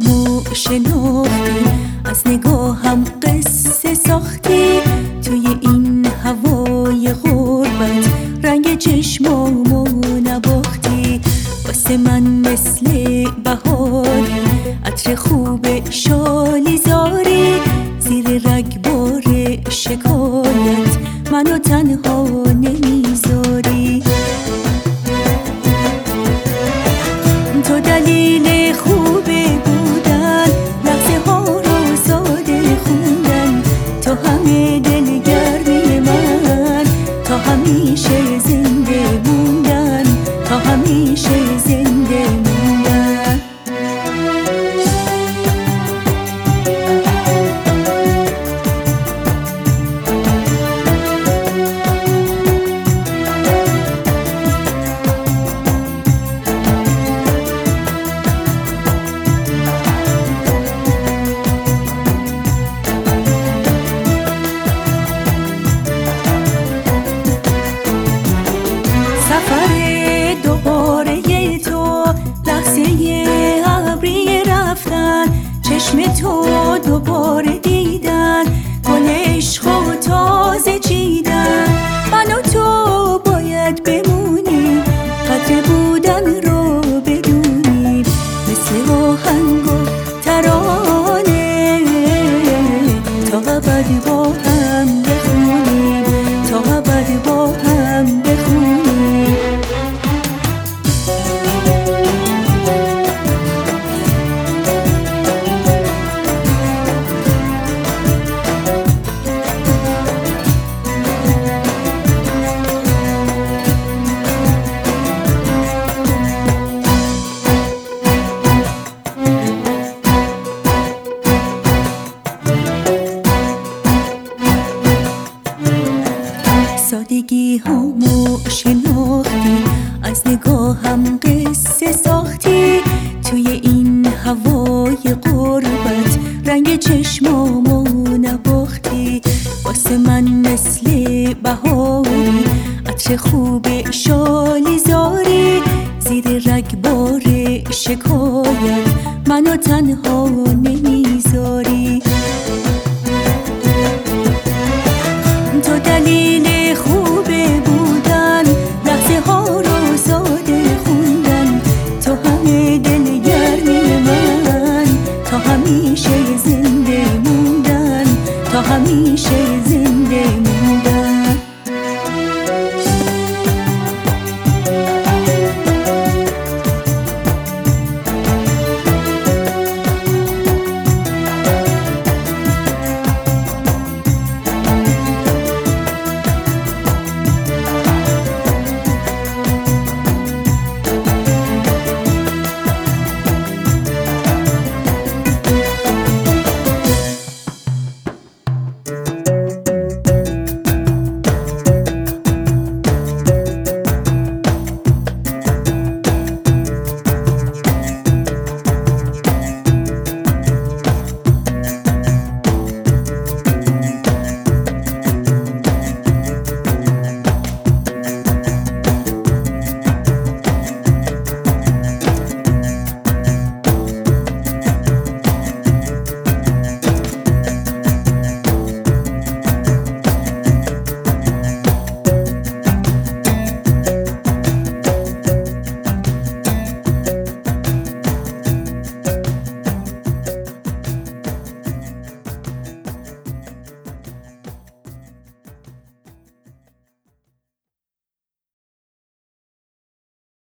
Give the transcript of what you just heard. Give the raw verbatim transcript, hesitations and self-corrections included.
همو شناختی، از نگاهم قصه ساختی. توی این هوای غربت رنگ چشمامو نباختی. واسه من مثل بهاری، عطر خوب شالی زاری. زیر رگبار شکایت منو تنها نمیذاری. تو دلیل خوب بودن، لحظه ها رو ساده خوندن. تو همه دلگرمی من، تا همیشه زنده موندن، تا همیشه زنده موندن. سفر دوباره تو، لحظه ابری رفتن. چشم تو دوباره دیدن، گل عشق و تازه چیدن. من و تو باید بمونیم، قدر بودن رو بدونیم. مثل آهنگ و ترانه تا ابد با هم بخونیم، تا ابد با هم بخونیم. سادگی همو شناختی، از نگاهم قصه ساختی. توی این هوای غربت رنگ چشمامو نباختی. واسه من مثل بهاری، عطر خوب شالی زاری. زیر رگبار شکایت منو تنها نمیذاری. تو دلیل خوب بودن، لحظه ها رو ساده خوندن. تو همه دلگرمی من، تا همیشه زنده موندن، تا همیشه زنده موندن.